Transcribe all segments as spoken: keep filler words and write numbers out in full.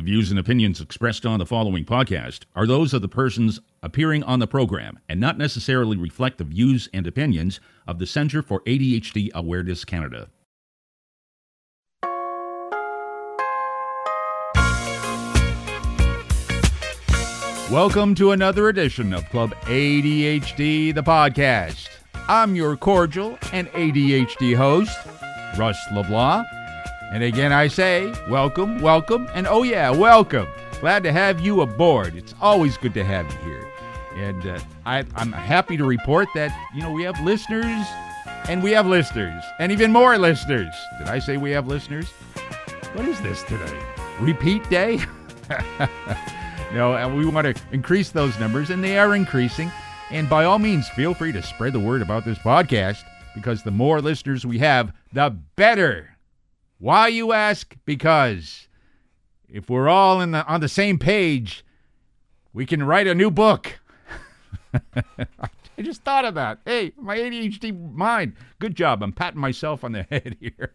views and opinions expressed on the following podcast are those of the persons appearing on the program and not necessarily reflect the views and opinions of the Centre for A D H D Awareness Canada. Welcome to another edition of Club A D H D, the podcast. I'm your cordial and A D H D host, Russ LeBlanc. And again, I say, welcome, welcome, and oh yeah, welcome. Glad to have you aboard. It's always good to have you here. And uh, I, I'm happy to report that, you know, we have listeners, and we have listeners, and even more listeners. Did I say we have listeners? What is this today? Repeat day? No, and we want to increase those numbers, and they are increasing. And by all means, feel free to spread the word about this podcast, because the more listeners we have, the better. Why, you ask? Because if we're all in the on the same page, we can write a new book. I just thought of that. Hey, my A D H D mind. Good job. I'm patting myself on the head here.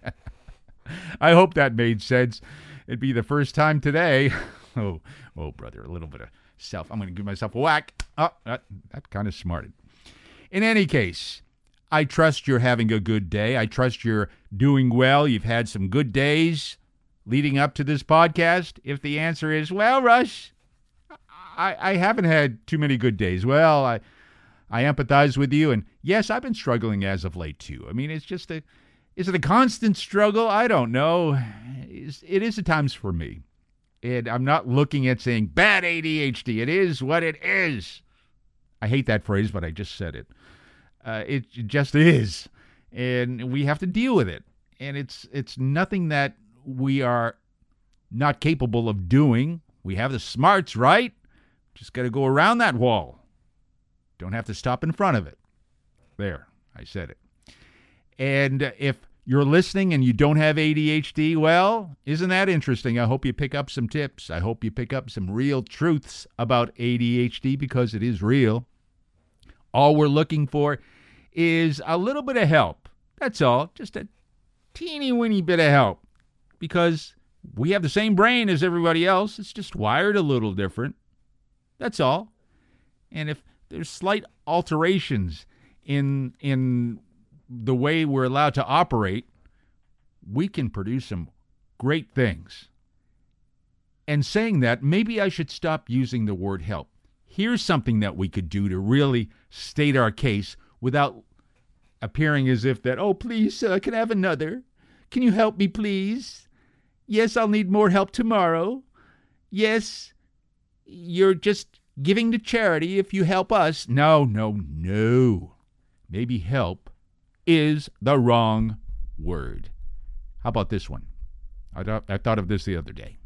I hope that made sense. It'd be the first time today. Oh, oh, brother, a little bit of self. I'm going to give myself a whack. Oh, that, that kind of smarted. In any case, I trust you're having a good day. I trust you're doing well. You've had some good days leading up to this podcast. If the answer is, well, Rush, I, I haven't had too many good days. Well, I I empathize with you. And yes, I've been struggling as of late, too. I mean, it's just a, is it a constant struggle? I don't know. It's, it is at times for me. And I'm not looking at saying bad A D H D. It is what it is. I hate that phrase, but I just said it. Uh, it just is, and we have to deal with it. And it's it's nothing that we are not capable of doing. We have the smarts, right? Just got to go around that wall. Don't have to stop in front of it. There, I said it. And if you're listening and you don't have A D H D, well, isn't that interesting? I hope you pick up some tips. I hope you pick up some real truths about A D H D, because it is real. All we're looking for is a little bit of help. That's all. Just a teeny weeny bit of help. Because we have the same brain as everybody else. It's just wired a little different. That's all. And if there's slight alterations in in the way we're allowed to operate, we can produce some great things. And saying that, maybe I should stop using the word help. Here's something that we could do to really state our case without appearing as if that, oh, please, sir, can I have another? Can you help me, please? Yes, I'll need more help tomorrow. Yes, you're just giving to charity if you help us. No, no, no. Maybe help is the wrong word. How about this one? I thought, I thought of this the other day.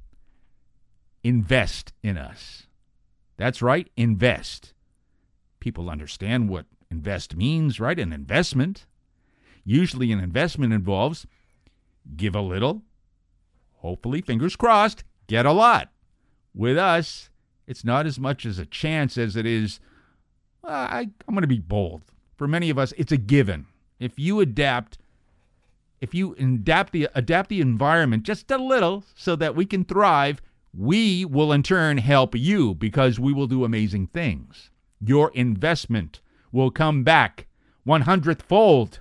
Invest in us. That's right, invest. People understand what invest means, right? An investment. Usually an investment involves give a little, hopefully, fingers crossed, get a lot. With us, it's not as much as a chance as it is, uh, I, I'm going to be bold. For many of us, it's a given. If you adapt, if you adapt the, adapt the environment just a little so that we can thrive, we will in turn help you, because we will do amazing things. Your investment will come back one hundredth fold.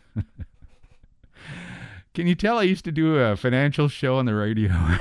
Can you tell I used to do a financial show on the radio?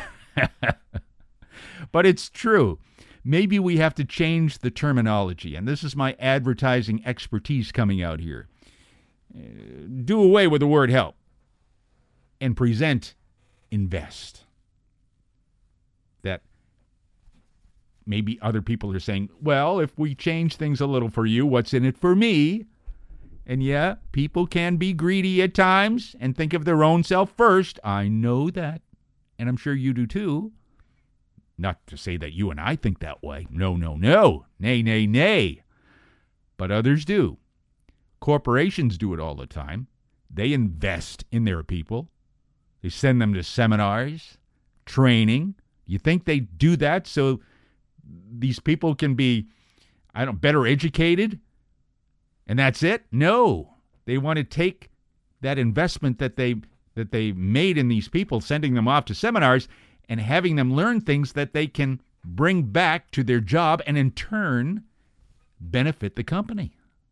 But it's true. Maybe we have to change the terminology, and this is my advertising expertise coming out here. Uh, do away with the word help and present invest. That maybe other people are saying, well, if we change things a little for you, what's in it for me? And yeah, people can be greedy at times and think of their own self first. I know that. And I'm sure you do too. Not to say that you and I think that way. No, no, no. Nay, nay, nay. But others do. Corporations do it all the time. They invest in their people. They send them to seminars, training. You think they do that so these people can be, I don't know, better educated? And that's it? No. They want to take that investment that they that they made in these people, sending them off to seminars, and having them learn things that they can bring back to their job and in turn benefit the company.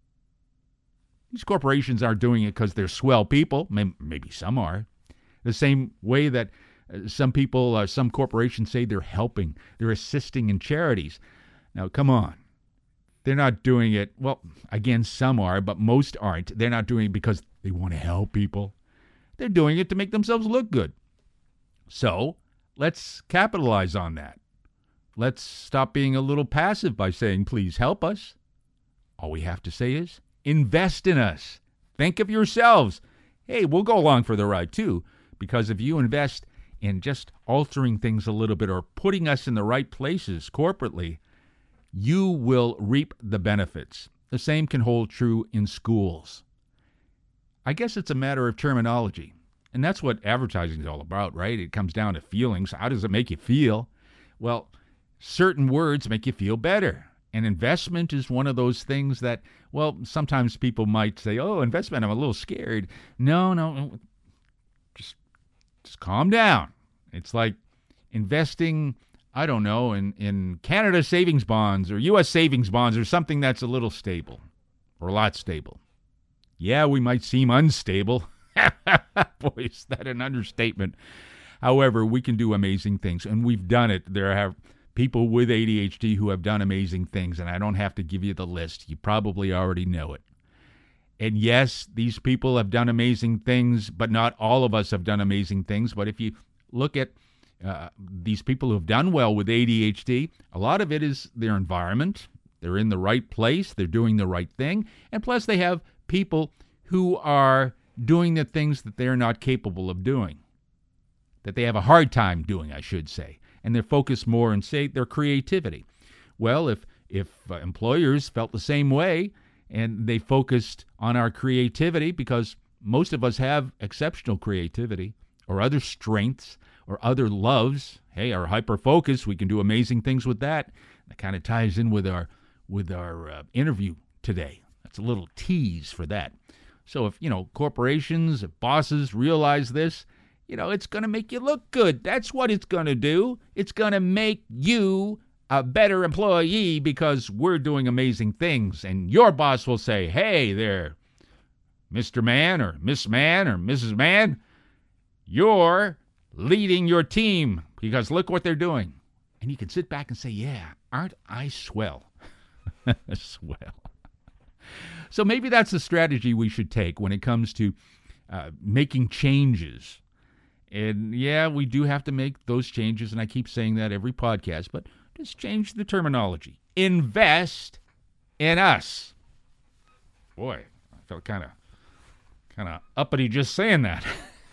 These corporations aren't doing it because they're swell people. Maybe some are. The same way that some people, uh, some corporations say they're helping, they're assisting in charities. Now, come on. They're not doing it, well, again, some are, but most aren't. They're not doing it because they want to help people. They're doing it to make themselves look good. So, let's capitalize on that. Let's stop being a little passive by saying, please help us. All we have to say is, invest in us. Think of yourselves. Hey, we'll go along for the ride too, because if you invest in just altering things a little bit or putting us in the right places corporately, you will reap the benefits. The same can hold true in schools. I guess it's a matter of terminology. And that's what advertising is all about, right? It comes down to feelings. How does it make you feel? Well, certain words make you feel better. And investment is one of those things that, well, sometimes people might say, oh, investment, I'm a little scared. No, no, just, just calm down. It's like investing, I don't know, in, in Canada savings bonds or U S savings bonds or something that's a little stable or a lot stable. Yeah, we might seem unstable. Boy, is that an understatement. However, we can do amazing things, and we've done it. There are people with A D H D who have done amazing things, and I don't have to give you the list. You probably already know it. And yes, these people have done amazing things, but not all of us have done amazing things. But if you look at uh, these people who have done well with A D H D, a lot of it is their environment. They're in the right place. They're doing the right thing. And plus, they have people who are doing the things that they're not capable of doing, that they have a hard time doing, I should say. And they're focused more on, say, their creativity. Well, if if uh, employers felt the same way and they focused on our creativity, because most of us have exceptional creativity or other strengths or other loves, hey, our hyper-focus, we can do amazing things with that. That kind of ties in with our with our uh, interview today. That's a little tease for that. So if, you know, corporations, if bosses realize this, you know, it's going to make you look good. That's what it's going to do. It's going to make you a better employee because we're doing amazing things. And your boss will say, hey there, Mister Man or Miss Man or Missus Man, you're leading your team because look what they're doing. And you can sit back and say, yeah, aren't I swell? Swell. So maybe that's the strategy we should take when it comes to uh, making changes. And yeah, we do have to make those changes, and I keep saying that every podcast, but just change the terminology. Invest in us. Boy, I felt kind of kind of uppity just saying that.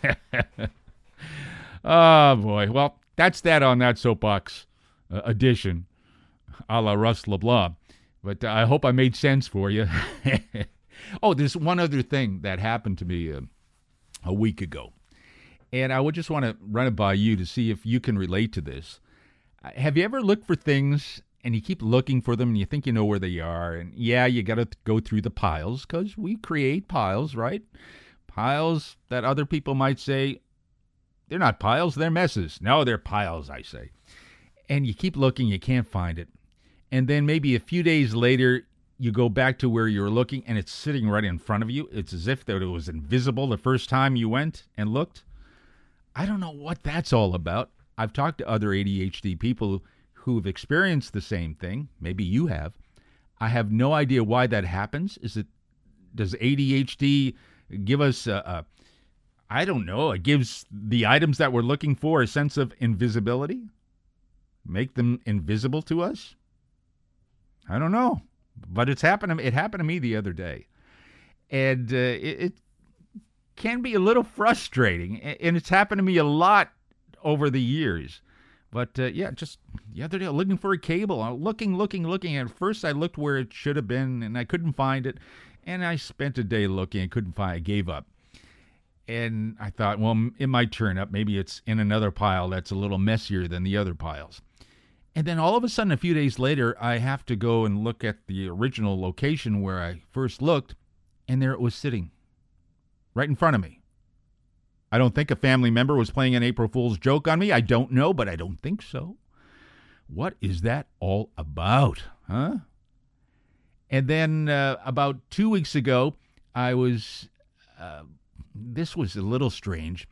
Oh, boy. Well, that's that on that soapbox uh, edition, a la Russ LeBlanc. But uh, I hope I made sense for you. Oh, there's one other thing that happened to me uh, a week ago. And I would just want to run it by you to see if you can relate to this. Uh, have you ever looked for things and you keep looking for them and you think you know where they are? And yeah, you got to go through the piles because we create piles, right? Piles that other people might say, they're not piles, they're messes. No, they're piles, I say. And you keep looking, you can't find it. And then maybe a few days later, you go back to where you were looking and it's sitting right in front of you. It's as if that it was invisible the first time you went and looked. I don't know what that's all about. I've talked to other A D H D people who've experienced the same thing. Maybe you have. I have no idea why that happens. Is it, does A D H D give us a, a I don't know, it gives the items that we're looking for a sense of invisibility? Make them invisible to us? I don't know, but it's happened. It happened to me the other day, and uh, it, it can be a little frustrating, and it's happened to me a lot over the years. But uh, yeah, just the other day, looking for a cable, I'm looking, looking, looking. At first, I looked where it should have been, and I couldn't find it. And I spent a day looking, and couldn't find it. I gave up. And I thought, well, it might turn up. Maybe it's in another pile that's a little messier than the other piles. And then all of a sudden, a few days later, I have to go and look at the original location where I first looked, and there it was sitting right in front of me. I don't think a family member was playing an April Fool's joke on me. I don't know, but I don't think so. What is that all about, huh? And then uh, about two weeks ago, I was, uh, this was a little strange.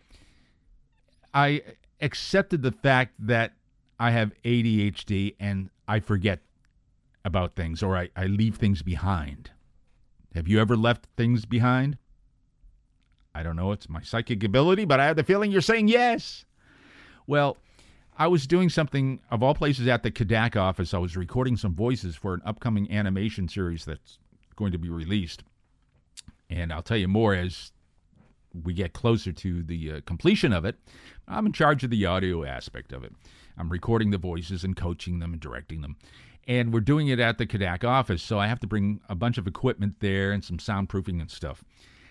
I accepted the fact that I have A D H D and I forget about things, or I, I leave things behind. Have you ever left things behind? I don't know, it's my psychic ability, but I have the feeling you're saying yes. Well, I was doing something, of all places, at the Kodak office. I was recording some voices for an upcoming animation series that's going to be released. And I'll tell you more as we get closer to the uh, completion of it. I'm in charge of the audio aspect of it. I'm recording the voices and coaching them and directing them. And we're doing it at the Kodak office, so I have to bring a bunch of equipment there and some soundproofing and stuff.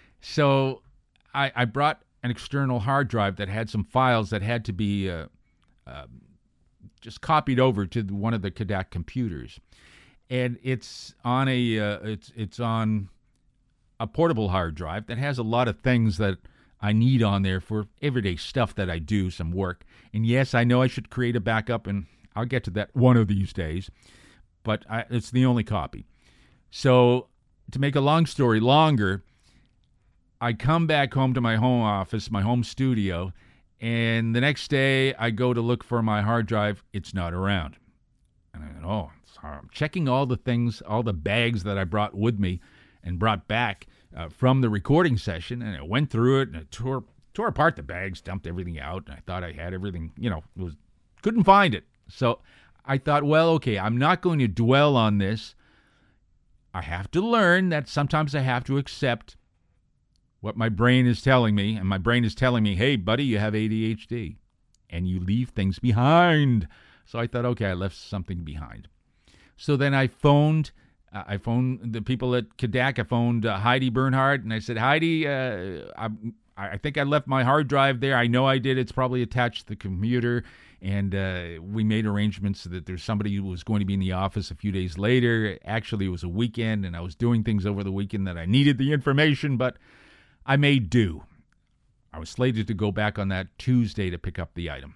So I, I brought an external hard drive that had some files that had to be uh, uh, just copied over to the, one of the Kodak computers. And it's on a uh, it's it's on a portable hard drive that has a lot of things that I need on there for everyday stuff that I do, some work. And yes, I know I should create a backup, and I'll get to that one of these days, but I, it's the only copy. So to make a long story longer, I come back home to my home office, my home studio, and the next day I go to look for my hard drive. It's not around. And I go, oh, sorry. I'm checking all the things, all the bags that I brought with me and brought back uh, from the recording session, and I went through it and I tore tore apart the bags, dumped everything out, and I thought I had everything, you know, was couldn't find it. So I thought, well, okay, I'm not going to dwell on this. I have to learn that sometimes I have to accept what my brain is telling me, and my brain is telling me, hey, buddy, you have A D H D, and you leave things behind. So I thought, okay, I left something behind. So then I phoned Uh, I phoned the people at Kodak. I phoned uh, Heidi Bernhardt, and I said, Heidi, uh, I, I think I left my hard drive there. I know I did. It's probably attached to the computer. And uh, we made arrangements so that there's somebody who was going to be in the office a few days later. Actually, it was a weekend, and I was doing things over the weekend that I needed the information, but I made do. I was slated to go back on that Tuesday to pick up the item.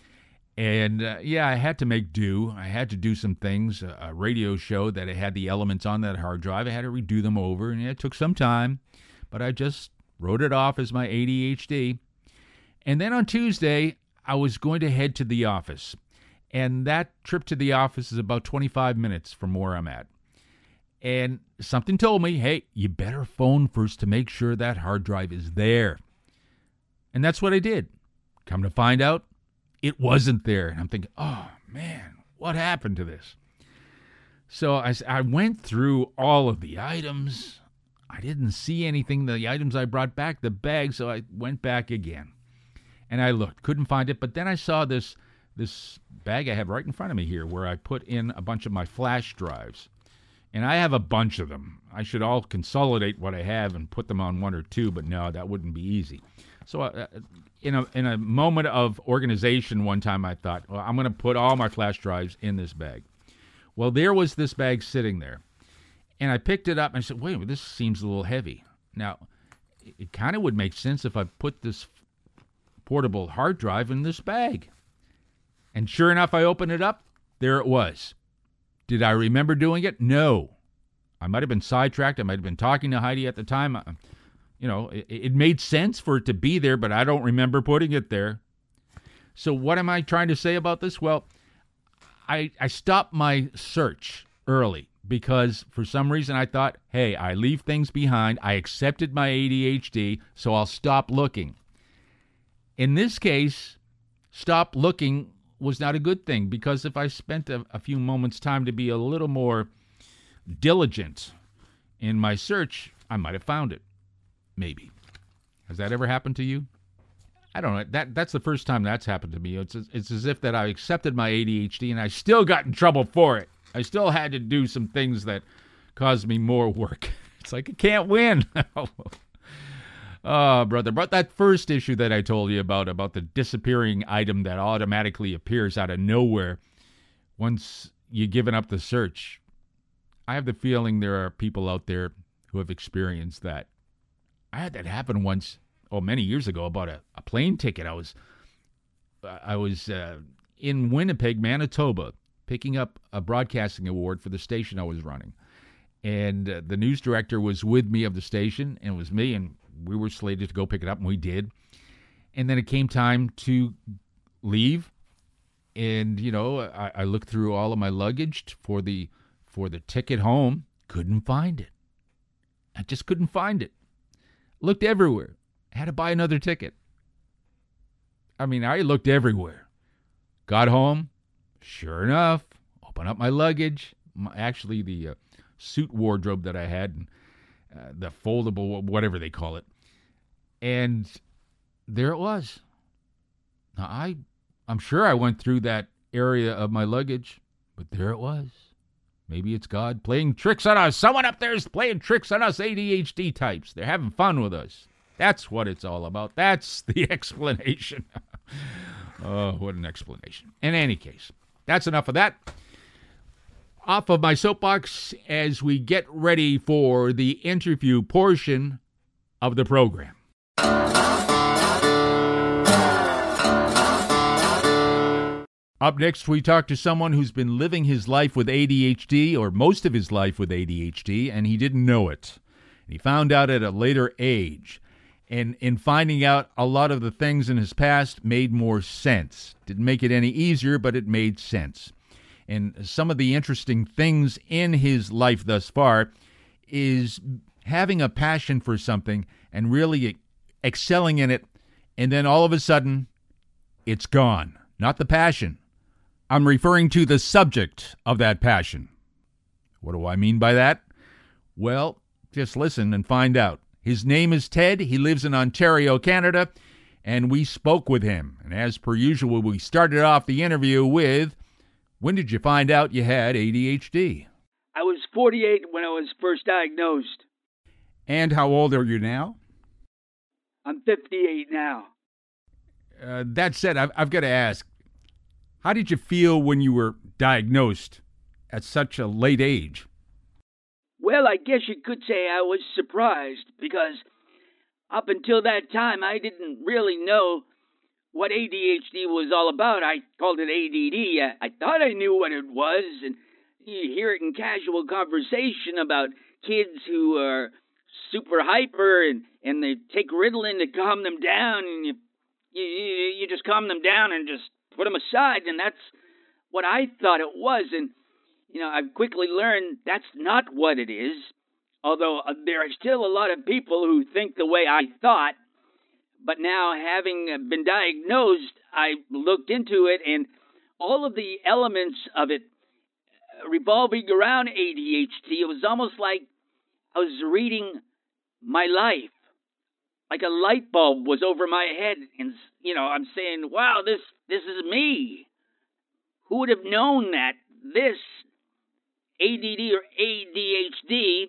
And, uh, yeah, I had to make do. I had to do some things, a, a radio show that had the elements on that hard drive. I had to redo them over, and it took some time. But I just wrote it off as my A D H D. And then on Tuesday, I was going to head to the office. And that trip to the office is about twenty-five minutes from where I'm at. And something told me, hey, you better phone first to make sure that hard drive is there. And that's what I did. Come to find out, it wasn't there. And I'm thinking, oh, man, what happened to this? So I, I went through all of the items. I didn't see anything, the items I brought back, the bag, so I went back again. And I looked, couldn't find it, but then I saw this, this bag I have right in front of me here where I put in a bunch of my flash drives. And I have a bunch of them. I should all consolidate what I have and put them on one or two, but no, that wouldn't be easy. So uh, in a in a moment of organization one time, I thought, well, I'm going to put all my flash drives in this bag. Well, there was this bag sitting there. And I picked it up and I said, wait, this seems a little heavy. Now, it, it kind of would make sense if I put this portable hard drive in this bag. And sure enough, I opened it up. There it was. Did I remember doing it? No. I might have been sidetracked. I might have been talking to Heidi at the time. I, you know, it, it made sense for it to be there, but I don't remember putting it there. So what am I trying to say about this? Well, I I stopped my search early because for some reason I thought, hey, I leave things behind. I accepted my A D H D, so I'll stop looking. In this case, stop looking was not a good thing, because if I spent a, a few moments' time to be a little more diligent in my search, I might have found it. Maybe. Has that ever happened to you? I don't know. That That's the first time that's happened to me. It's, it's as if that I accepted my A D H D and I still got in trouble for it. I still had to do some things that caused me more work. It's like I can't win. Oh, brother. But that first issue that I told you about, about the disappearing item that automatically appears out of nowhere once you've given up the search, I have the feeling there are people out there who have experienced that. I had that happen once oh, many years ago, I bought a, a plane ticket. I was, I was uh, in Winnipeg, Manitoba, picking up a broadcasting award for the station I was running. And uh, the news director was with me of the station, and it was me, and we were slated to go pick it up, and we did. And then it came time to leave, and, you know, I, I looked through all of my luggage for the for the ticket home. Couldn't find it. I just couldn't find it. Looked everywhere. Had to buy another ticket. I mean, I looked everywhere. Got home. Sure enough, open up my luggage. My, actually, the uh, suit wardrobe that I had, uh, the foldable, whatever they call it. And there it was. Now, I, I'm sure I went through that area of my luggage, but there it was. Maybe it's God playing tricks on us. Someone up there is playing tricks on us A D H D types. They're having fun with us. That's what it's all about. That's the explanation. Oh, what an explanation. In any case, that's enough of that. Off of my soapbox as we get ready for the interview portion of the program. Up next, we talk to someone who's been living his life with A D H D, or most of his life with A D H D, and he didn't know it. He found out at a later age. And in finding out, a lot of the things in his past made more sense. Didn't make it any easier, but it made sense. And some of the interesting things in his life thus far is having a passion for something and really excelling in it, and then all of a sudden, it's gone. Not the passion. I'm referring to the subject of that passion. What do I mean by that? Well, just listen and find out. His name is Ted. He lives in Ontario, Canada, and we spoke with him. And as per usual, we started off the interview with, when did you find out you had A D H D? I was forty-eight when I was first diagnosed. And how old are you now? I'm fifty-eight now. Uh, that said, I've, I've got to ask, how did you feel when you were diagnosed at such a late age? Well, I guess you could say I was surprised, because up until that time, I didn't really know what A D H D was all about. I called it A D D. I, I thought I knew what it was, and you hear it in casual conversation about kids who are super hyper, and, and they take Ritalin to calm them down, and you You, you you just calm them down and just put them aside, and that's what I thought it was. And, you know, I've quickly learned that's not what it is, although uh, there are still a lot of people who think the way I thought. But now, having been diagnosed, I looked into it, and all of the elements of it revolving around A D H D, it was almost like I was reading my life. Like a light bulb was over my head, and, you know, I'm saying, wow, this this is me. Who would have known that this A D D or A D H D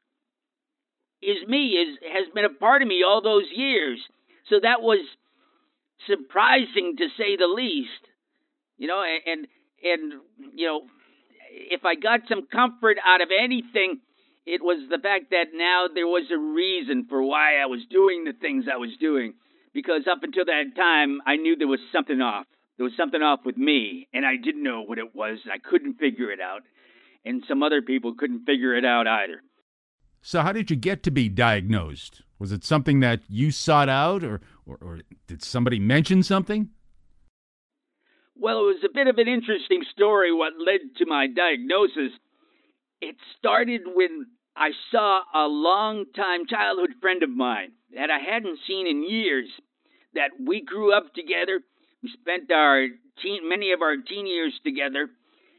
is me, is has been a part of me all those years? So that was surprising, to say the least. You know, and, and you know, if I got some comfort out of anything, it was the fact that now there was a reason for why I was doing the things I was doing. Because up until that time, I knew there was something off. There was something off with me, and I didn't know what it was. I couldn't figure it out. And some other people couldn't figure it out either. So how did you get to be diagnosed? Was it something that you sought out, or, or, or did somebody mention something? Well, it was a bit of an interesting story what led to my diagnosis. It started when I saw a long-time childhood friend of mine that I hadn't seen in years, that we grew up together. We spent our teen, many of our teen years together,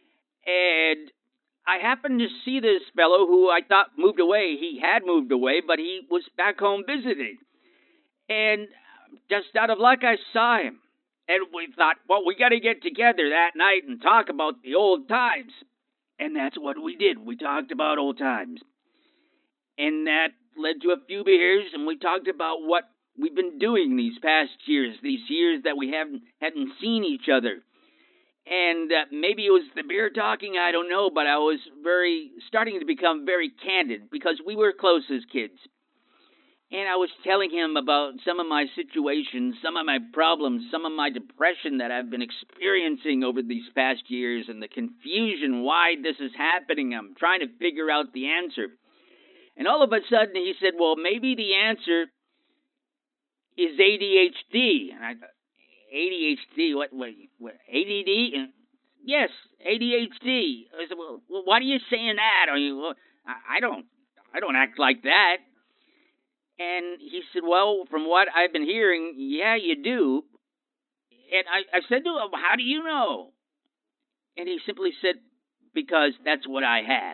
and I happened to see this fellow who I thought moved away. He had moved away, but he was back home visiting. And just out of luck, I saw him. And we thought, well, we got to get together that night and talk about the old times. And that's what we did. We talked about old times. And that led to a few beers, and we talked about what we've been doing these past years, these years that we haven't hadn't seen each other. And uh, maybe it was the beer talking, I don't know, but I was very starting to become very candid, because we were close as kids. And I was telling him about some of my situations, some of my problems, some of my depression that I've been experiencing over these past years and the confusion why this is happening. I'm trying to figure out the answer. And all of a sudden he said, well, maybe the answer is A D H D. And I thought, A D H D? What, what, what A D D? And, yes, A D H D. I said, well, well, why are you saying that? Are you, well, I, I don't, I don't act like that. And he said, well, from what I've been hearing, yeah, you do. And I, I said to him, how do you know? And he simply said, because that's what I have.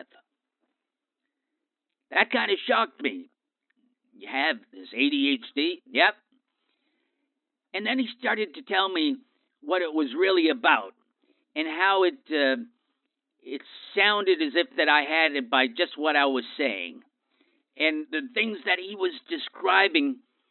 That kind of shocked me. You have this A D H D? Yep. And then he started to tell me what it was really about and how it uh, it sounded as if that I had it by just what I was saying. And the things that he was describing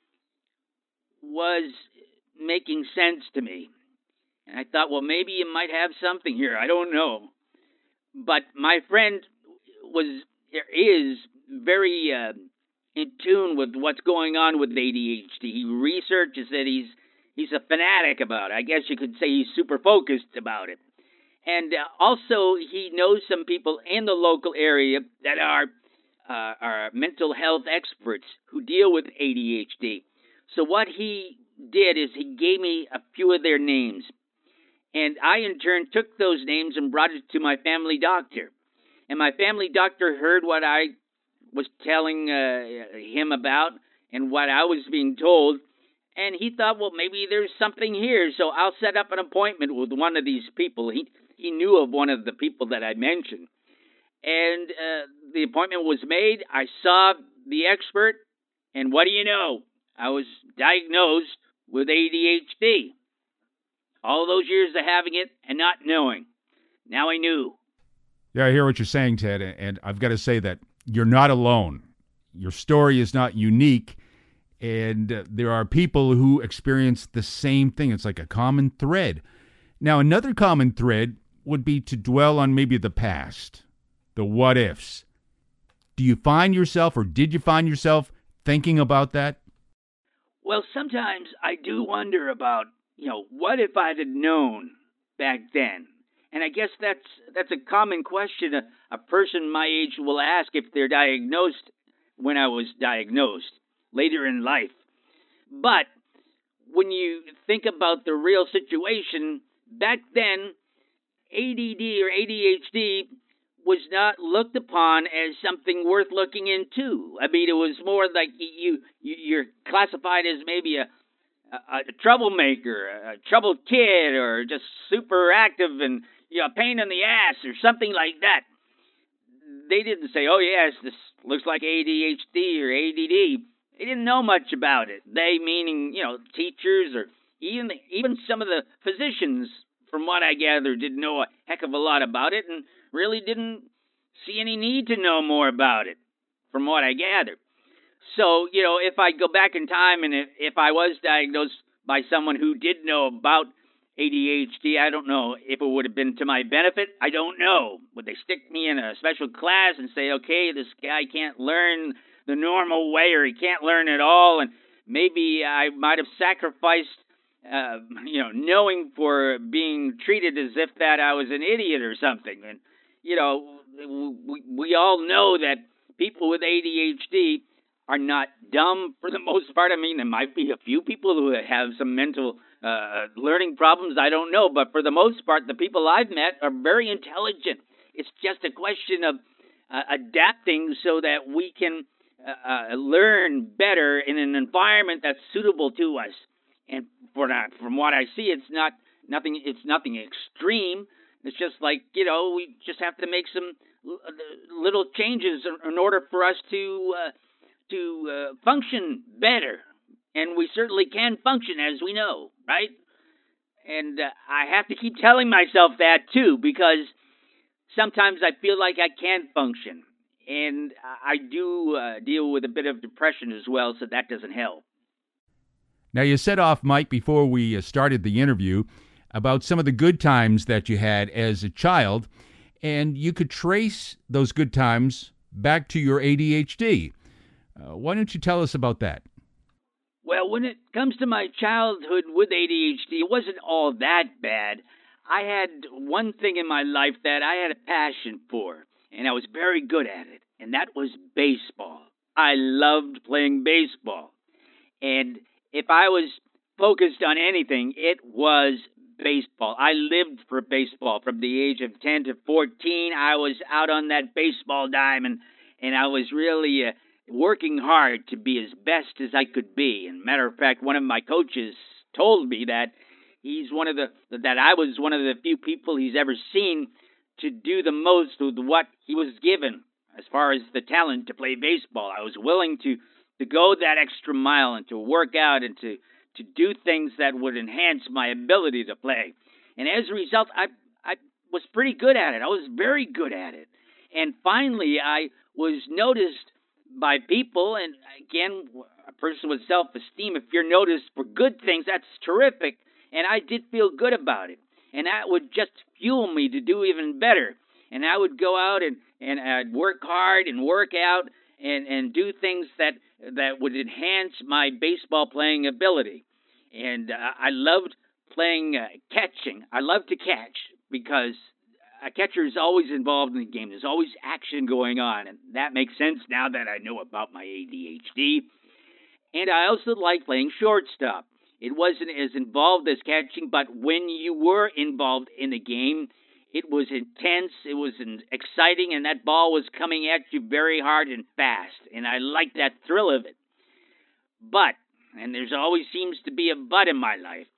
was making sense to me. And I thought, well, maybe you might have something here. I don't know. But my friend was is very uh, in tune with what's going on with A D H D. He researches it. He's he's a fanatic about it. I guess you could say he's super focused about it. And uh, also, he knows some people in the local area that are Uh, are mental health experts who deal with A D H D. So what he did is he gave me a few of their names. And I, in turn, took those names and brought it to my family doctor. And my family doctor heard what I was telling uh, him about and what I was being told. And he thought, well, maybe there's something here. So I'll set up an appointment with one of these people. He, he knew of one of the people that I mentioned. And uh, the appointment was made. I saw the expert, and what do you know? I was diagnosed with A D H D. All those years of having it and not knowing. Now I knew. Yeah, I hear what you're saying, Ted, and I've got to say that you're not alone. Your story is not unique, and uh, there are people who experience the same thing. It's like a common thread. Now, another common thread would be to dwell on maybe the past. The what ifs. Do you find yourself, or did you find yourself, thinking about that? Well, sometimes I do wonder about, you know, what if I'd have known back then? And I guess that's that's a common question a, a person my age will ask if they're diagnosed when I was diagnosed later in life. But when you think about the real situation, back then, A D D or A D H D was not looked upon as something worth looking into. I mean, it was more like you, you you're classified as maybe a, a, a troublemaker, a troubled kid, or just super active and, you know, a pain in the ass or something like that. They didn't say, oh yes, this looks like A D H D or A D D. They didn't know much about it. They meaning, you know, teachers or even even some of the physicians, from what I gather, didn't know a heck of a lot about it and really didn't see any need to know more about it, from what I gather. So, you know, if I go back in time and if, if I was diagnosed by someone who did know about A D H D, I don't know if it would have been to my benefit. I don't know. Would they stick me in a special class and say, okay, this guy can't learn the normal way, or he can't learn at all, and maybe I might have sacrificed Uh, you know, knowing for being treated as if that I was an idiot or something. And, you know, we, we all know that people with A D H D are not dumb for the most part. I mean, there might be a few people who have some mental uh, learning problems. I don't know. But for the most part, the people I've met are very intelligent. It's just a question of uh, adapting so that we can uh, uh, learn better in an environment that's suitable to us. And for that, from what I see, it's not nothing. It's nothing extreme. It's just like, you know, we just have to make some little changes in order for us to uh, to uh, function better. And we certainly can function, as we know, right? And uh, I have to keep telling myself that too, because sometimes I feel like I can't function, and I do uh, deal with a bit of depression as well, so that doesn't help. Now, you said off mic before we started the interview about some of the good times that you had as a child, and you could trace those good times back to your A D H D. Uh, why don't you tell us about that? Well, when it comes to my childhood with A D H D, it wasn't all that bad. I had one thing in my life that I had a passion for, and I was very good at it, and that was baseball. I loved playing baseball. And if I was focused on anything, it was baseball. I lived for baseball from the age of ten to fourteen. I was out on that baseball diamond, and I was really uh, working hard to be as best as I could be. And matter of fact, one of my coaches told me that he's one of the that I was one of the few people he's ever seen to do the most with what he was given as far as the talent to play baseball. I was willing to to go that extra mile and to work out and to to do things that would enhance my ability to play. And as a result, I I was pretty good at it. I was very good at it. And finally, I was noticed by people, and again, a person with self-esteem, if you're noticed for good things, that's terrific. And I did feel good about it. And that would just fuel me to do even better. And I would go out and, and I'd work hard and work out and, and do things that, that would enhance my baseball playing ability. And uh, I loved playing uh, catching. I love to catch because a catcher is always involved in the game. There's always action going on. And that makes sense now that I know about my A D H D. And I also like playing shortstop. It wasn't as involved as catching, but when you were involved in the game, it was intense, it was exciting, and that ball was coming at you very hard and fast, and I liked that thrill of it. But, and there's always seems to be a but in my life,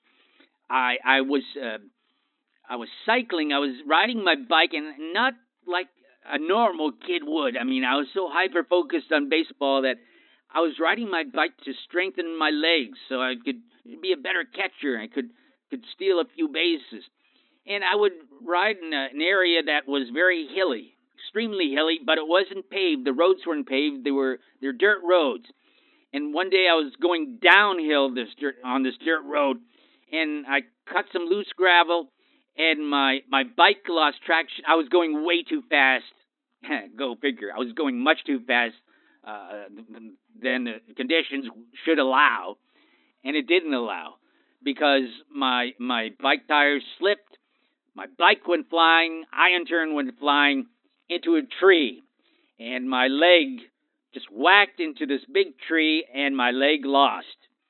I I was uh, I was cycling, I was riding my bike, and not like a normal kid would. I mean, I was so hyper-focused on baseball that I was riding my bike to strengthen my legs so I could be a better catcher. I could could steal a few bases. And I would ride in a, an area that was very hilly, extremely hilly, but it wasn't paved. The roads weren't paved. They were they're dirt roads. And one day I was going downhill this dirt, on this dirt road, and I cut some loose gravel, and my, my bike lost traction. I was going way too fast. Go figure. I was going much too fast uh, than the conditions should allow. And it didn't allow because my my bike tires slipped, my bike went flying, I in turn went flying into a tree, and my leg just whacked into this big tree, and my leg lost.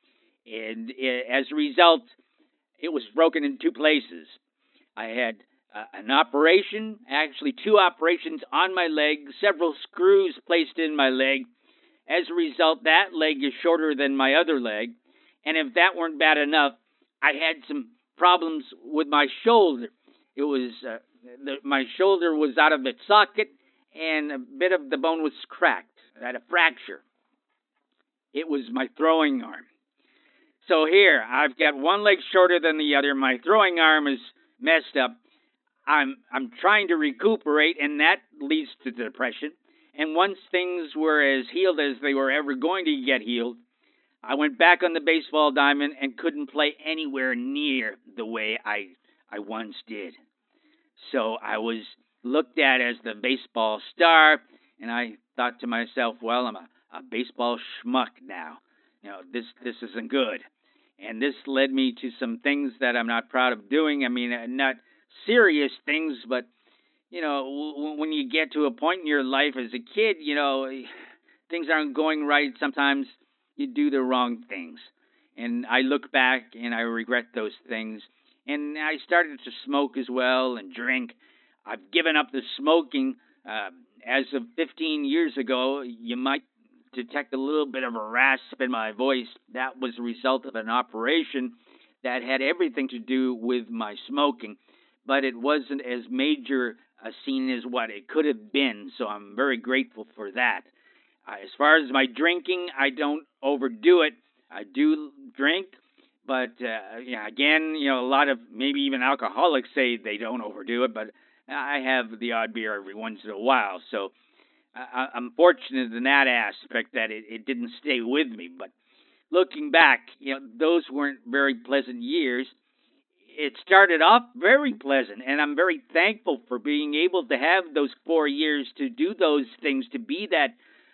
And it, as a result, it was broken in two places. I had uh, an operation, actually two operations on my leg, several screws placed in my leg. As a result, that leg is shorter than my other leg. And if that weren't bad enough, I had some problems with my shoulder. It was uh, the, my shoulder was out of its socket, and a bit of the bone was cracked. I had a fracture. It was my throwing arm. So here, I've got one leg shorter than the other. My throwing arm is messed up. I'm I'm trying to recuperate, and that leads to depression. And once things were as healed as they were ever going to get healed, I went back on the baseball diamond and couldn't play anywhere near the way I I once did. So I was looked at as the baseball star, and I thought to myself, well, I'm a, a baseball schmuck now. You know, this this isn't good. And this led me to some things that I'm not proud of doing. I mean, not serious things, but, you know, w- when you get to a point in your life as a kid, you know, things aren't going right. Sometimes you do the wrong things. And I look back and I regret those things. And I started to smoke as well and drink. I've given up the smoking. Uh, as of fifteen years ago, you might detect a little bit of a rasp in my voice. That was a result of an operation that had everything to do with my smoking. But it wasn't as major a scene as what it could have been. So I'm very grateful for that. Uh, as far as my drinking, I don't overdo it. I do drink, but uh, yeah, again, you know, a lot of maybe even alcoholics say they don't overdo it, but I have the odd beer every once in a while. So I, I'm fortunate in that aspect that it, it didn't stay with me. But looking back, you know, those weren't very pleasant years. It started off very pleasant, and I'm very thankful for being able to have those four years to do those things, to be that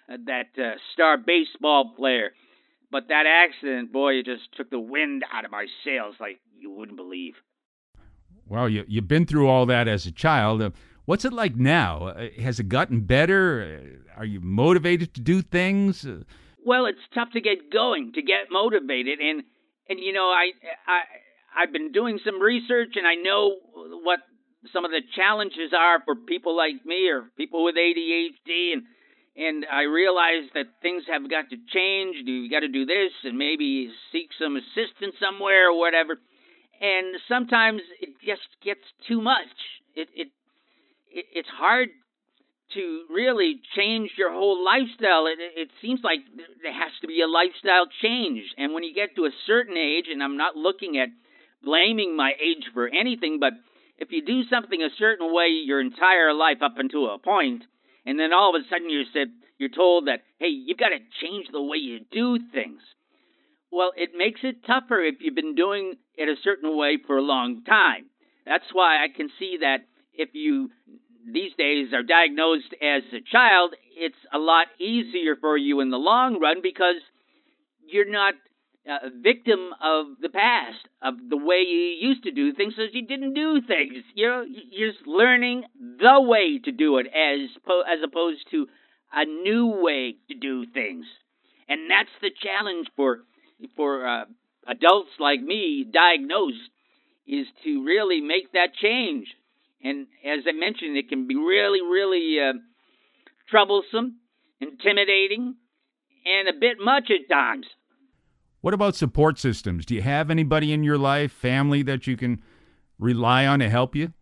uh, that uh, star baseball player. But that accident, boy, it just took the wind out of my sails like you wouldn't believe. Well, you, you've been through all that as a child. Uh, what's it like now? Uh, has it gotten better? Uh, are you motivated to do things? Uh, Well, it's tough to get going, to get motivated, and and you know, I I I've been doing some research, and I know what some of the challenges are for people like me or people with A D H D, and and I realize that things have got to change. You got to do this, and maybe seek some assistance somewhere or whatever. And sometimes it just gets too much. It it, it it's hard to really change your whole lifestyle. It, it seems like there has to be a lifestyle change. And when you get to a certain age, and I'm not looking at blaming my age for anything, but if you do something a certain way your entire life up until a point, and then all of a sudden you're said you're told that, hey, you've got to change the way you do things. Well, it makes it tougher if you've been doing it a certain way for a long time. That's why I can see that if you these days are diagnosed as a child, it's a lot easier for you in the long run because you're not a victim of the past, of the way you used to do things, because you didn't do things. You know, you're just learning the way to do it as as opposed to a new way to do things, and that's the challenge for for uh, adults like me, diagnosed, is to really make that change. And as I mentioned, it can be really, really uh, troublesome, intimidating, and a bit much at times. what about support systems? Do you have anybody in your life, family, that you can rely on to help you?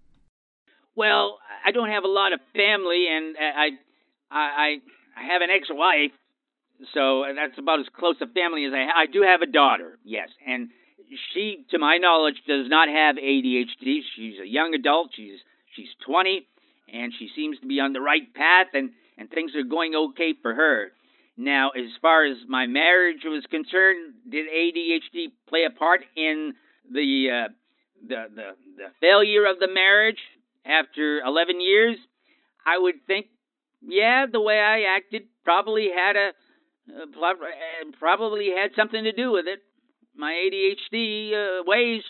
Well, I don't have a lot of family, and I, I, I have an ex-wife, so that's about as close a family as I have. I do have a daughter, yes, and she, to my knowledge, does not have A D H D. She's a young adult. She's she's twenty, and she seems to be on the right path, and, and things are going okay for her. Now, as far as my marriage was concerned, did A D H D play a part in the uh, the, the the failure of the marriage after eleven years? I would think, yeah, the way I acted probably had a uh, probably had something to do with it. My A D H D uh, ways,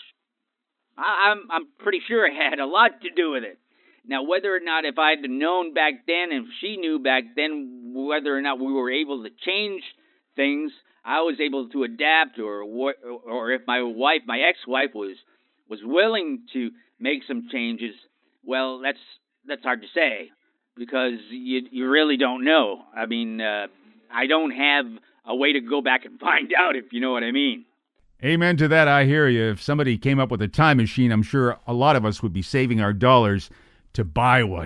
I, I'm I'm pretty sure it had a lot to do with it. Now, whether or not if I'd known back then, and if she knew back then, whether or not we were able to change things, I was able to adapt, or what, or if my wife, my ex-wife, was was willing to make some changes. Well, that's that's hard to say because you you really don't know. I mean, uh, I don't have a way to go back and find out, if you know what I mean. Amen to that. I hear you. If somebody came up with a time machine, I'm sure a lot of us would be saving our dollars to buy one,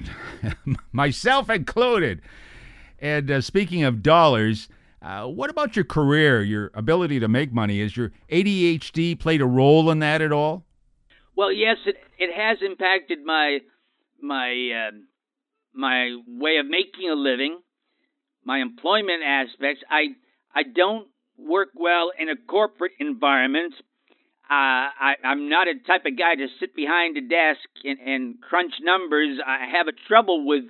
myself included. And uh, speaking of dollars, uh, what about your career, your ability to make money? Has your A D H D played a role in that at all? Well, yes, it it has impacted my my uh, my way of making a living, my employment aspects. I I don't work well in a corporate environment. Uh, I, I'm not a type of guy to sit behind a desk and, and crunch numbers. I have a trouble with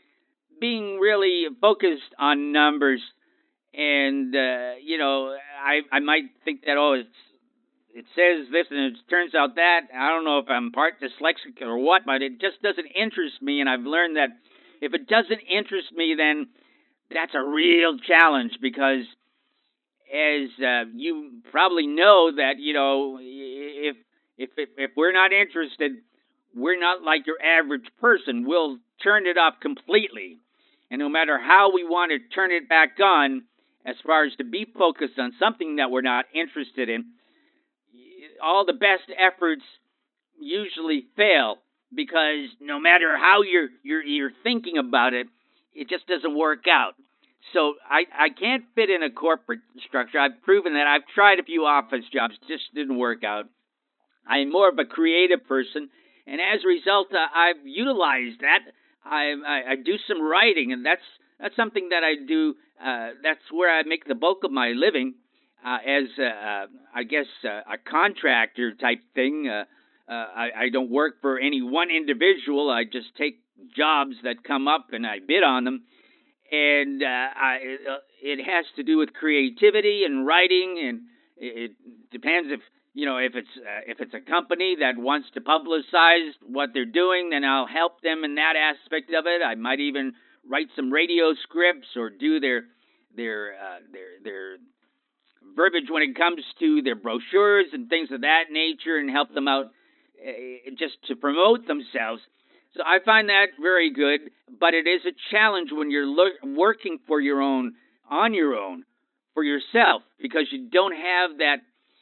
being really focused on numbers. And, uh, you know, I I might think that, oh, it's, it says this and it turns out that. I don't know if I'm part dyslexic or what, but it just doesn't interest me. And I've learned that if it doesn't interest me, then that's a real challenge because as uh, you probably know that, you know, if, if if if we're not interested, we're not like your average person. We'll turn it off completely. And no matter how we want to turn it back on, as far as to be focused on something that we're not interested in, all the best efforts usually fail because no matter how you're you're you're thinking about it, it just doesn't work out. So I, I can't fit in a corporate structure. I've proven that. I've tried a few office jobs. Just didn't work out. I'm more of a creative person. And as a result, uh, I've utilized that. I, I, I do some writing, and that's that's something that I do. Uh, that's where I make the bulk of my living uh, as, uh, uh, I guess, uh, a contractor type thing. Uh, uh, I, I don't work for any one individual. I just take jobs that come up, and I bid on them. and uh, I, it has to do with creativity and writing, and it depends if you know if it's uh, if it's a company that wants to publicize what they're doing, then I'll help them in that aspect of it. I might even write some radio scripts or do their their uh, their their verbiage when it comes to their brochures and things of that nature, and help them out uh, just to promote themselves. So I find that very good, but it is a challenge when you're lo- working for your own, on your own, for yourself, because you don't have that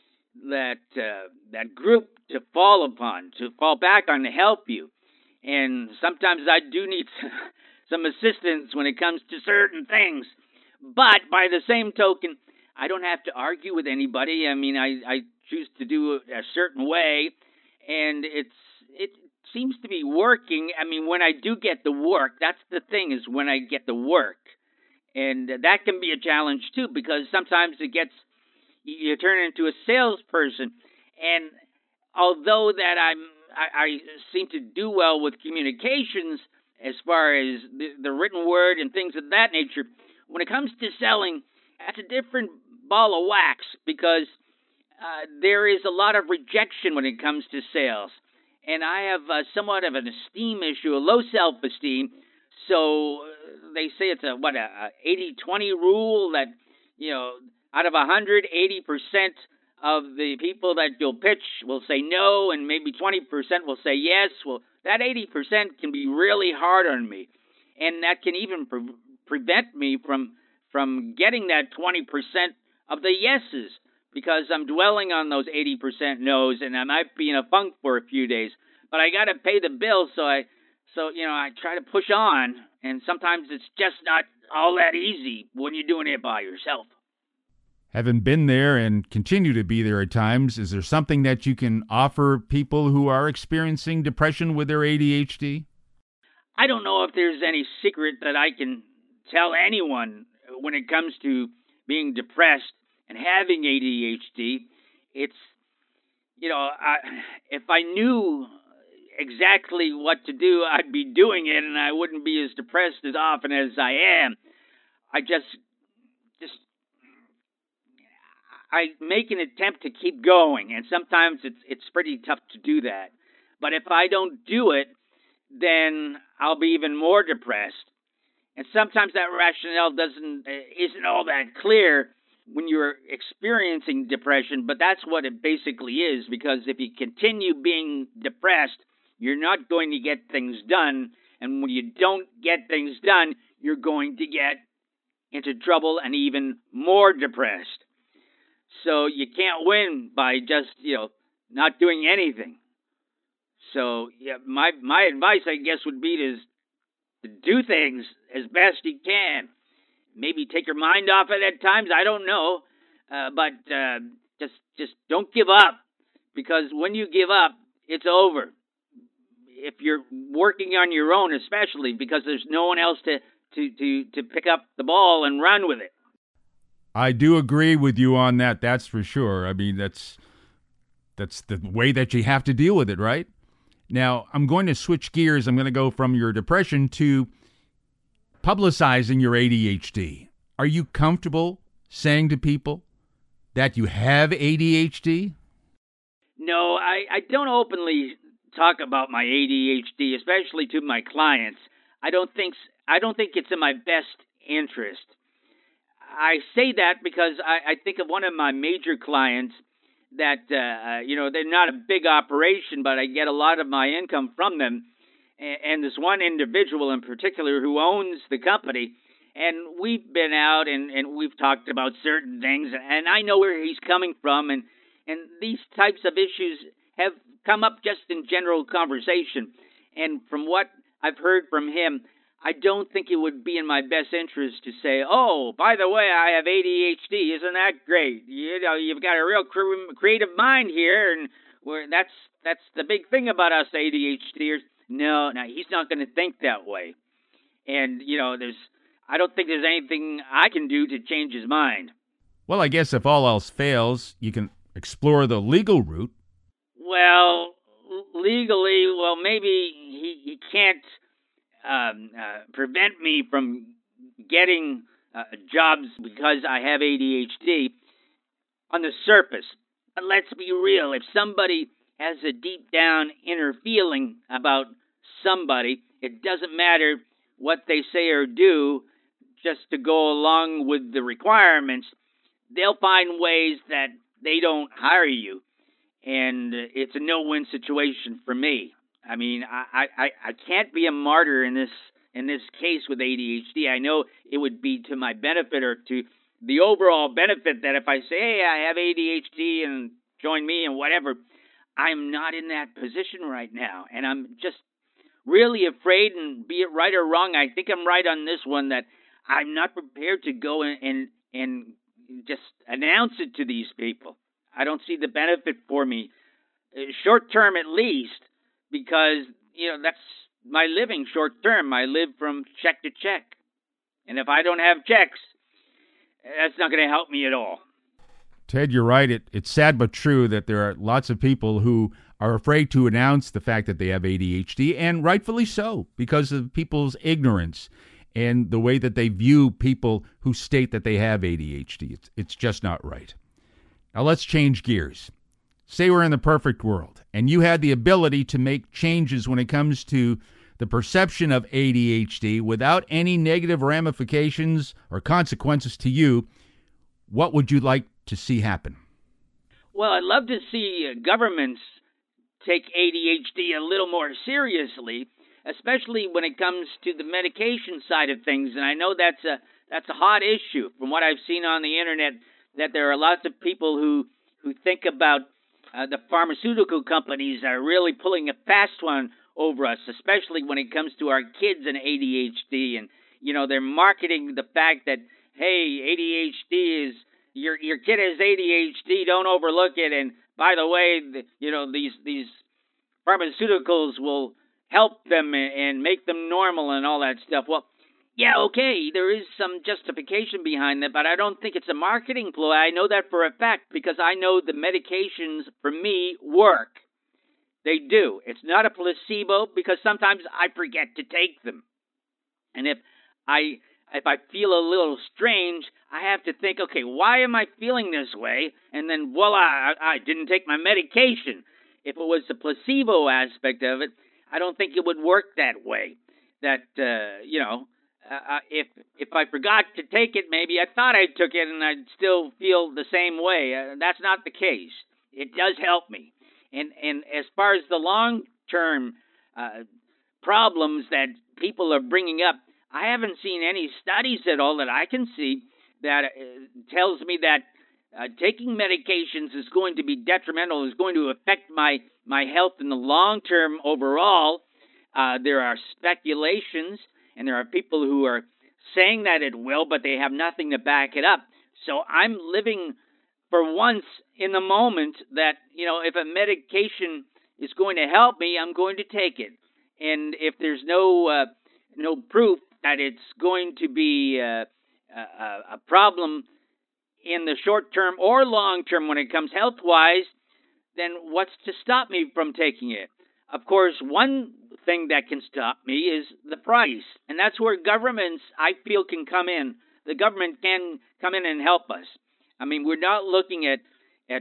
that uh, that group to fall upon, to fall back on to help you. And sometimes I do need some assistance when it comes to certain things. But by the same token, I don't have to argue with anybody. I mean, I, I choose to do it a certain way, and it's it seems to be working. I mean, when I do get the work, that's the thing, is when I get the work. And that can be a challenge, too, because sometimes it gets, you turn into a salesperson. And although that I'm, I, I seem to do well with communications as far as the, the written word and things of that nature, when it comes to selling, that's a different ball of wax, because uh, there is a lot of rejection when it comes to sales. And I have uh, somewhat of an esteem issue, a low self-esteem. So uh, they say it's a, what, a eighty twenty rule that, you know, out of one hundred, eighty percent of the people that you'll pitch will say no, and maybe twenty percent will say yes. Well, that eighty percent can be really hard on me. And that can even pre- prevent me from, from getting that twenty percent of the yeses, because I'm dwelling on those eighty percent no's, and I might be in a funk for a few days. But I got to pay the bill, so I, so you know, I try to push on, and sometimes it's just not all that easy when you're doing it by yourself. Having been there and continue to be there at times, is there something that you can offer people who are experiencing depression with their A D H D? I don't know if there's any secret that I can tell anyone when it comes to being depressed and having A D H D. It's, you know, I, if I knew exactly what to do, I'd be doing it, and I wouldn't be as depressed as often as I am. I just, just, I make an attempt to keep going, and sometimes it's it's pretty tough to do that. But if I don't do it, then I'll be even more depressed. And sometimes that rationale doesn't isn't all that clear when you're experiencing depression, but that's what it basically is, because if you continue being depressed, you're not going to get things done, and when you don't get things done, you're going to get into trouble and even more depressed. So you can't win by just, you know, not doing anything. So yeah, my my advice, I guess, would be to, to do things as best you can. Maybe take your mind off it at times. I don't know, uh, but uh, just just don't give up, because when you give up, it's over. If you're working on your own, especially, because there's no one else to to to to pick up the ball and run with it. I do agree with you on that. That's for sure. I mean, that's that's the way that you have to deal with it, right? Now, I'm going to switch gears. I'm going to go from your depression to publicizing your A D H D. Are you comfortable saying to people that you have A D H D? No, I, I don't openly talk about my A D H D, especially to my clients. I don't think I don't think it's in my best interest. I say that because I, I think of one of my major clients that, uh, you know, they're not a big operation, but I get a lot of my income from them. And, and this one individual in particular who owns the company, and we've been out and, and we've talked about certain things, and I know where he's coming from, and, and these types of issues have come up just in general conversation. And from what I've heard from him, I don't think it would be in my best interest to say, oh, by the way, I have A D H D. Isn't that great? You know, you've got a real creative mind here, and we're, that's that's the big thing about us ADHDers. No, no, he's not going to think that way. And, you know, there's I don't think there's anything I can do to change his mind. Well, I guess if all else fails, you can explore the legal route. Well, legally, well, maybe he, he can't Um, uh, prevent me from getting uh, jobs because I have A D H D on the surface. But let's be real. If somebody has a deep down inner feeling about somebody, it doesn't matter what they say or do just to go along with the requirements. They'll find ways that they don't hire you. And it's a no-win situation for me. I mean, I, I, I can't be a martyr in this in this case with A D H D. I know it would be to my benefit or to the overall benefit that if I say, hey, I have A D H D and join me and whatever, I'm not in that position right now. And I'm just really afraid, and be it right or wrong, I think I'm right on this one, that I'm not prepared to go and, and, and just announce it to these people. I don't see the benefit for me, short term at least, because, you know, that's my living short term. I live from check to check. And if I don't have checks, that's not going to help me at all. Ted, you're right. It, it's sad but true that there are lots of people who are afraid to announce the fact that they have A D H D, and rightfully so, because of people's ignorance and the way that they view people who state that they have A D H D. It's, it's just not right. Now let's change gears. Say we're in the perfect world, and you had the ability to make changes when it comes to the perception of A D H D without any negative ramifications or consequences to you. What would you like to see happen? Well, I'd love to see governments take A D H D a little more seriously, especially when it comes to the medication side of things. And I know that's a that's a hot issue from what I've seen on the internet, that there are lots of people who, who think about uh, the pharmaceutical companies are really pulling a fast one over us, especially when it comes to our kids and A D H D. And, you know, they're marketing the fact that, hey, A D H D is, your your kid has A D H D, don't overlook it. And by the way, the, you know, these, these pharmaceuticals will help them and, and make them normal and all that stuff. Well, yeah, okay, there is some justification behind that, but I don't think it's a marketing ploy. I know that for a fact because I know the medications, for me, work. They do. It's not a placebo because sometimes I forget to take them. And if I if I feel a little strange, I have to think, okay, why am I feeling this way? And then, voila, I, I didn't take my medication. If it was the placebo aspect of it, I don't think it would work that way. That, uh, you know... Uh, if if I forgot to take it, maybe I thought I took it and I'd still feel the same way. Uh, that's not the case. It does help me. And and as far as the long-term uh, problems that people are bringing up, I haven't seen any studies at all that I can see that uh, tells me that uh, taking medications is going to be detrimental, is going to affect my, my health in the long term overall. Uh, there are speculations. And there are people who are saying that it will, but they have nothing to back it up. So I'm living for once in the moment that, you know, if a medication is going to help me, I'm going to take it. And if there's no uh, no proof that it's going to be uh, a, a problem in the short term or long term when it comes health-wise, then what's to stop me from taking it? Of course, one thing that can stop me is the price. And that's where governments, I feel, can come in. The government can come in and help us. I mean, we're not looking at, at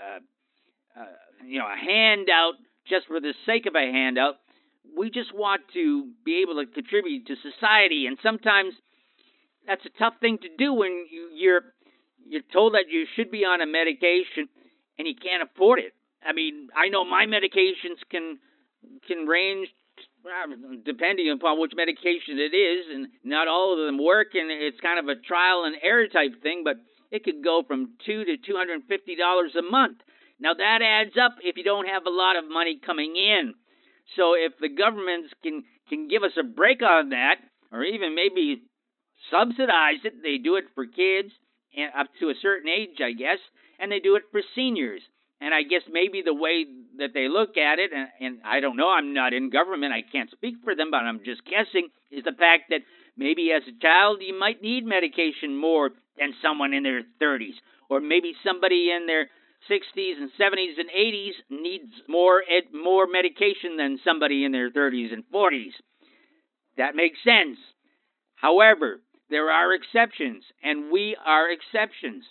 uh, uh, you know, a handout just for the sake of a handout. We just want to be able to contribute to society. And sometimes that's a tough thing to do when you, you're you're told that you should be on a medication and you can't afford it. I mean, I know my medications can can range depending upon which medication it is, and not all of them work, and it's kind of a trial and error type thing, but it could go from two to two hundred fifty dollars a month. Now that adds up if you don't have a lot of money coming in. So if the governments can can give us a break on that, or even maybe subsidize it, they do it for kids and up to a certain age, I guess, and they do it for seniors. And I guess maybe the way that they look at it, and, and I don't know, I'm not in government, I can't speak for them, but I'm just guessing, is the fact that maybe as a child you might need medication more than someone in their thirties. Or maybe somebody in their sixties and seventies and eighties needs more ed, more medication than somebody in their thirties and forties. That makes sense. However, there are exceptions, and we are exceptions.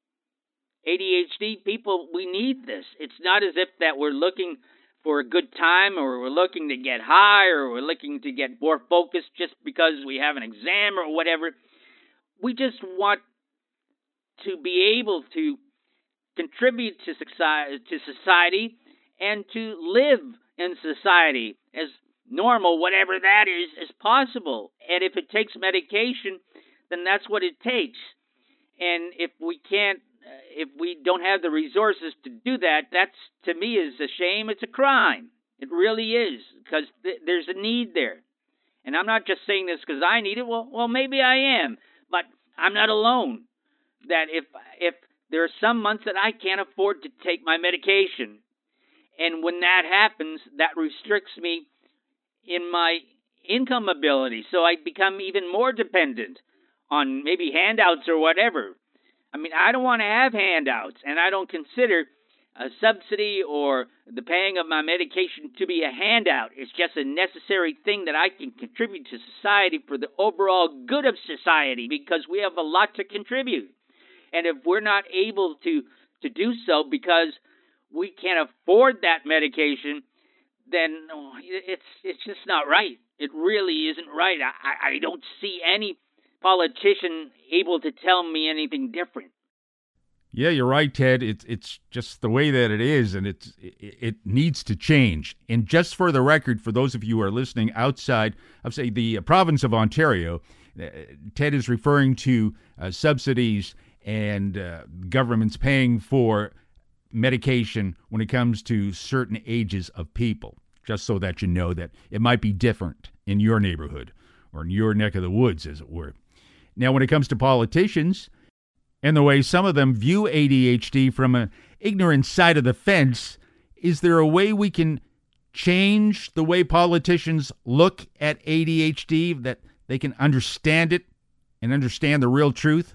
A D H D people, we need this. It's not as if that we're looking for a good time, or we're looking to get high, or we're looking to get more focused just because we have an exam or whatever. We just want to be able to contribute to society, to society and to live in society as normal, whatever that is, as possible. And if it takes medication, then that's what it takes. And if we can't, uh, if we don't have the resources to do that, that's, to me, is a shame. It's a crime. It really is, because th- there's a need there. And I'm not just saying this because I need it. Well, well, maybe I am, but I'm not alone. That if if there are some months that I can't afford to take my medication, and when that happens, that restricts me in my income ability, so I become even more dependent on maybe handouts or whatever. I mean, I don't want to have handouts, and I don't consider a subsidy or the paying of my medication to be a handout. It's just a necessary thing that I can contribute to society for the overall good of society, because we have a lot to contribute. And if we're not able to, to do so because we can't afford that medication, then it's it's just not right. It really isn't right. I, I don't see any politician able to tell me anything different. Yeah, you're right, Ted. It's it's just the way that it is, and it's it, it needs to change. And just for the record, for those of you who are listening outside of, say, the province of Ontario, uh, Ted is referring to uh, subsidies and uh, governments paying for medication when it comes to certain ages of people, just so that you know that it might be different in your neighborhood or in your neck of the woods, as it were. Now, when it comes to politicians and the way some of them view A D H D from an ignorant side of the fence, is there a way we can change the way politicians look at A D H D, that they can understand it and understand the real truth?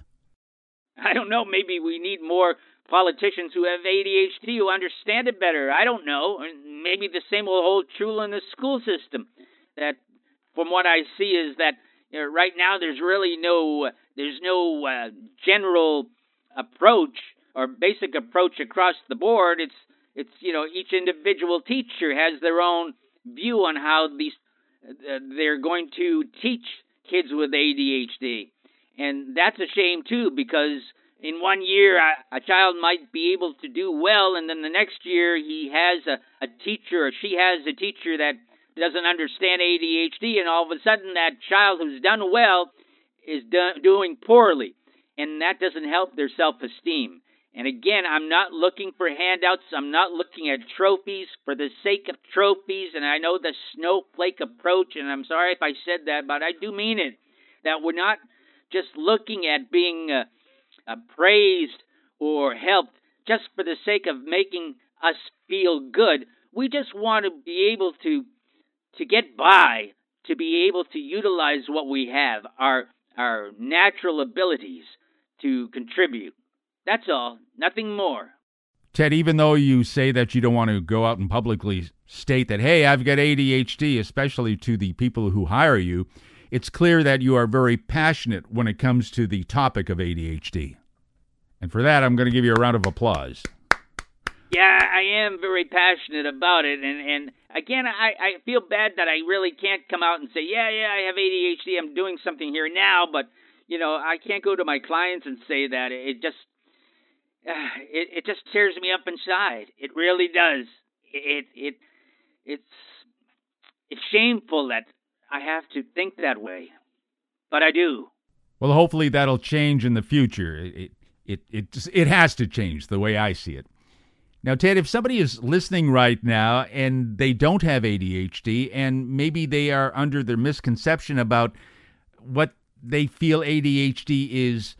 I don't know. Maybe we need more politicians who have A D H D who understand it better. I don't know. Maybe the same will hold true in the school system. That, from what I see, is that you know, right now there's really no uh, there's no uh, general approach or basic approach across the board. It's it's you know each individual teacher has their own view on how these uh, they're going to teach kids with A D H D. And that's a shame, too, because in one year a, a child might be able to do well, and then the next year he has a, a teacher or she has a teacher that doesn't understand A D H D, and all of a sudden that child who's done well is do- doing poorly, and that doesn't help their self-esteem. And again, I'm not looking for handouts. I'm not looking at trophies for the sake of trophies, and I know the snowflake approach, and I'm sorry if I said that, but I do mean it, that we're not just looking at being uh, uh, praised or helped just for the sake of making us feel good. We just want to be able to to get by, to be able to utilize what we have, our our natural abilities to contribute. That's all, nothing more. Ted, even though you say that you don't want to go out and publicly state that, hey, I've got A D H D, especially to the people who hire you, it's clear that you are very passionate when it comes to the topic of A D H D. And for that, I'm going to give you a round of applause. Yeah, I am very passionate about it. And, and again, I, I feel bad that I really can't come out and say, yeah, yeah, I have A D H D. I'm doing something here now. But, you know, I can't go to my clients and say that. It just uh, it, it just tears me up inside. It really does. It, it, it's, it's shameful that I have to think that way, but I do. Well, hopefully that'll change in the future. It it it it has to change the way I see it. Now, Ted, if somebody is listening right now and they don't have A D H D, and maybe they are under their misconception about what they feel A D H D is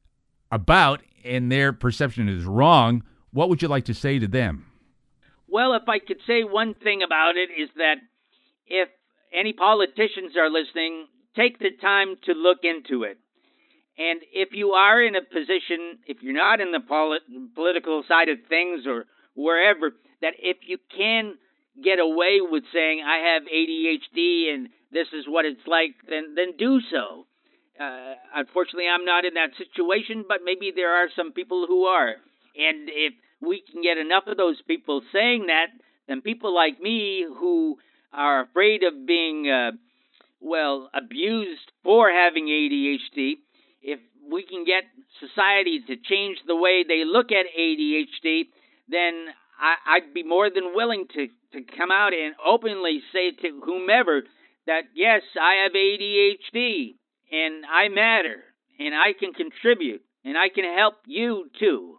about, and their perception is wrong, what would you like to say to them? Well, if I could say one thing about it, is that if any politicians are listening, take the time to look into it. And if you are in a position, if you're not in the polit- political side of things or wherever, that if you can get away with saying, I have A D H D and this is what it's like, then then do so. Uh, unfortunately, I'm not in that situation, but maybe there are some people who are. And if we can get enough of those people saying that, then people like me who are afraid of being, uh, well, abused for having A D H D, if we can get society to change the way they look at A D H D, then I, I'd be more than willing to, to come out and openly say to whomever that, yes, I have A D H D, and I matter, and I can contribute, and I can help you too.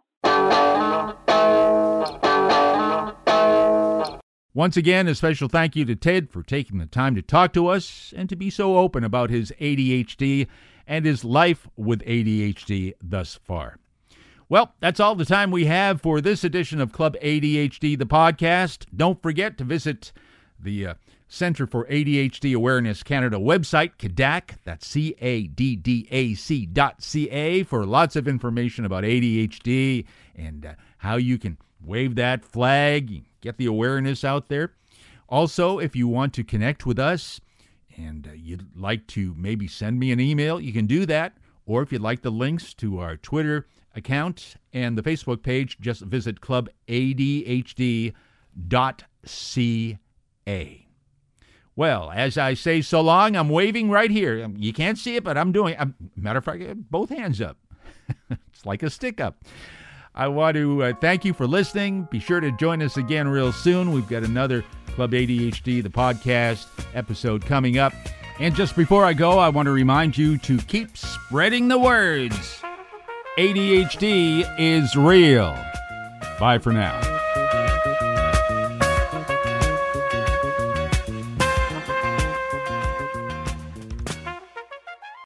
Once again, a special thank you to Ted for taking the time to talk to us and to be so open about his A D H D and his life with A D H D thus far. Well, that's all the time we have for this edition of Club A D H D, the podcast. Don't forget to visit the uh, Center for A D H D Awareness Canada website, C A D A C, that's C A D D A C dot C A, for lots of information about A D H D and uh, how you can wave that flag, get the awareness out there. Also, if you want to connect with us and uh, you'd like to maybe send me an email, you can do that. Or if you'd like the links to our Twitter account and the Facebook page, just visit club A D H D dot C A. Well, as I say so long, I'm waving right here. You can't see it, but I'm doing it. Matter of fact, both hands up. It's like a stick up. I want to uh, thank you for listening. Be sure to join us again real soon. We've got another Club A D H D, the podcast episode coming up. And just before I go, I want to remind you to keep spreading the words. A D H D is real. Bye for now.